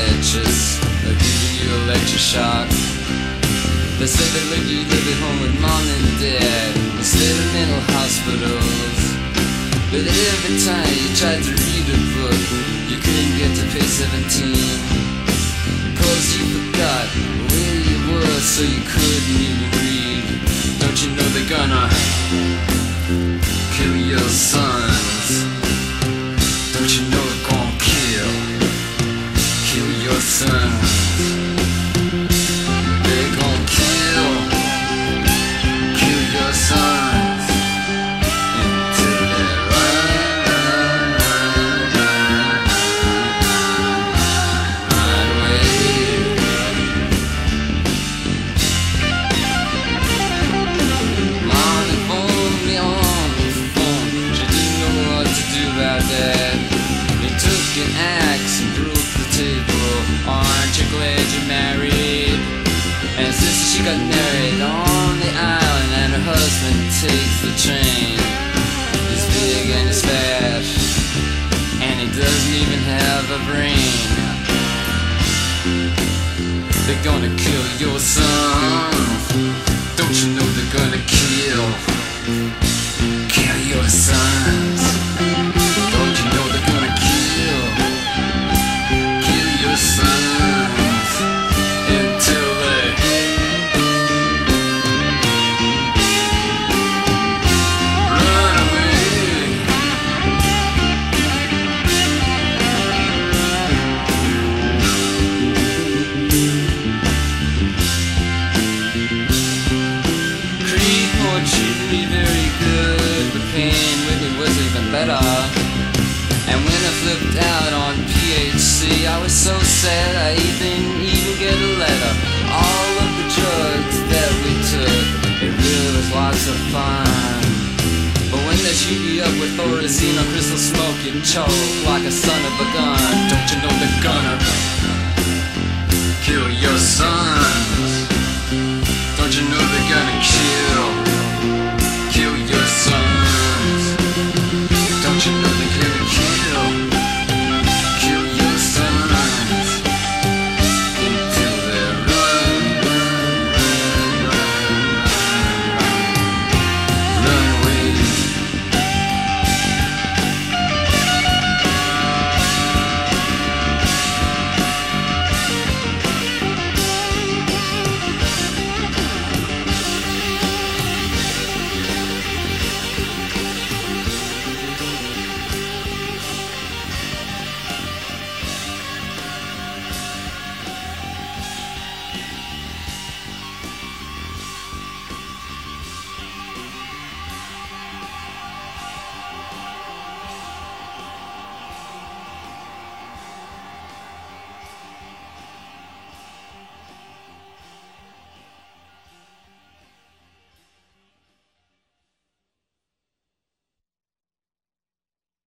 leches, they're giving you electroshock. They said they let you live at home with mom and dad instead of mental hospitals. But every time you tried to read a book, you couldn't get to page 17, 'cause you forgot where you were, so you couldn't even read. Don't you know they're gonna kill your sons? Don't you know they're gonna kill your sons? They're gonna kill your sons until they're run away. Mom informed me on the phone, she didn't know what to do about that. He took an axe and broke the table. Aren't you glad you're married? And sister, she got married on the island, and her husband takes the train. He's big and he's fat, and he doesn't even have a brain. They're gonna kill your sons. Don't you know they're gonna kill your sons? Don't you know they're gonna kill your sons until they run away. Creed more treated me very good, but pain with me was even better. And when I flipped out on PHC, I was so sad I didn't even get a letter. All of the drugs that we took, it really was lots of fun. But when they shoot you up with Thorazine or crystal smoke, you choke like a son of a gun. Don't you know they're gonna